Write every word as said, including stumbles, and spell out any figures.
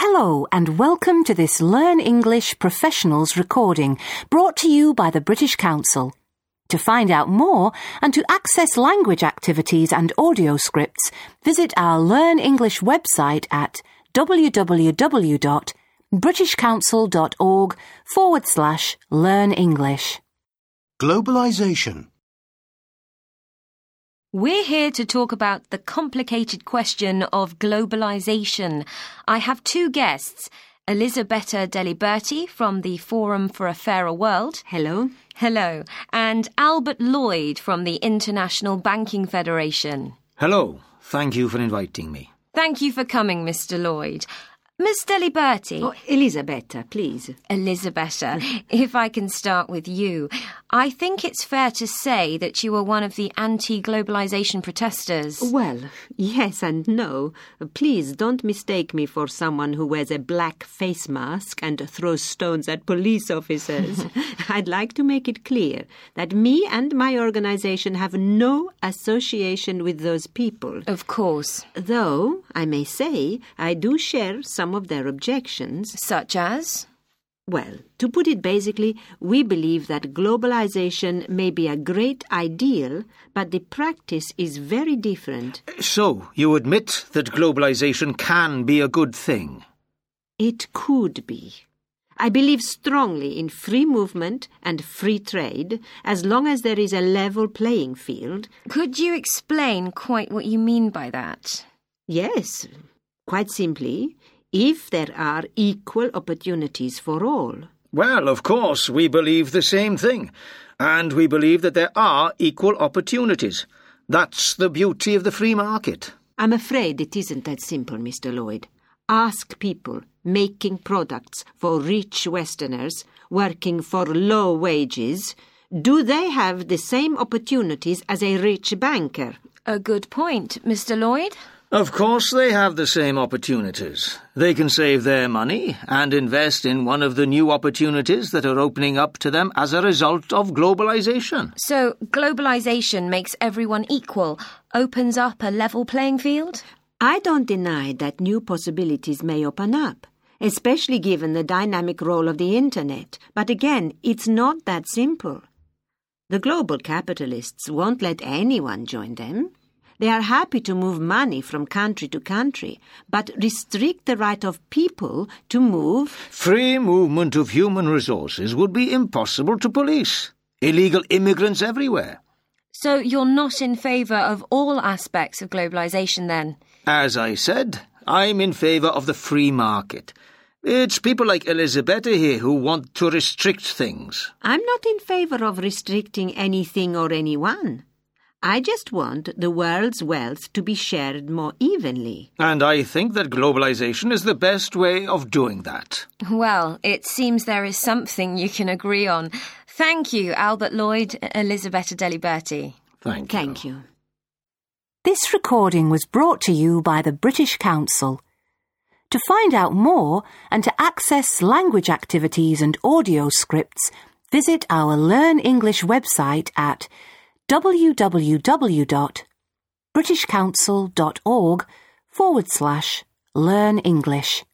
Hello and welcome to this Learn English Professionals recording brought to you by the British Council. To find out more and to access language activities and audio scripts, visit our Learn English website at www.britishcouncil.org forward slash learn English. Globalization. We're here to talk about the complicated question of globalization. I have two guests, Elisabetta Deliberti from the Forum for a Fairer World. Hello. Hello. And Albert Lloyd from the International Banking Federation. Hello. Thank you for inviting me. Thank you for coming, Mister Lloyd. Miss Deliberti. Oh, Elisabetta, please. Elisabetta, if I can start with you. I think it's fair to say that you were one of the anti-globalization protesters. Well, yes and no. Please don't mistake me for someone who wears a black face mask and throws stones at police officers. I'd like to make it clear that me and my organization have no association with those people. Of course. Though, I may say, I do share some Some of their objections. Such as? Well, to put it basically, we believe that globalization may be a great ideal, but the practice is very different. So, you admit that globalization can be a good thing? It could be. I believe strongly in free movement and free trade, as long as there is a level playing field. Could you explain quite what you mean by that? Yes, quite simply, if there are equal opportunities for all. Well, of course, we believe the same thing. And we believe that there are equal opportunities. That's the beauty of the free market. I'm afraid it isn't that simple, Mister Lloyd. Ask people making products for rich Westerners, working for low wages, do they have the same opportunities as a rich banker? A good point, Mister Lloyd. Of course they have the same opportunities. They can save their money and invest in one of the new opportunities that are opening up to them as a result of globalization. So globalization makes everyone equal, opens up a level playing field? I don't deny that new possibilities may open up, especially given the dynamic role of the Internet. But again, it's not that simple. The global capitalists won't let anyone join them. They are happy to move money from country to country, but restrict the right of people to move. Free movement of human resources would be impossible to police. Illegal immigrants everywhere. So you're not in favour of all aspects of globalisation then? As I said, I'm in favour of the free market. It's people like Elisabetta here who want to restrict things. I'm not in favour of restricting anything or anyone. I just want the world's wealth to be shared more evenly. And I think that globalization is the best way of doing that. Well, it seems there is something you can agree on. Thank you, Albert Lloyd, Elisabetta Deliberti. Thank you. Thank you. This recording was brought to you by the British Council. To find out more and to access language activities and audio scripts, visit our Learn English website at www.britishcouncil.org forward slash learn English.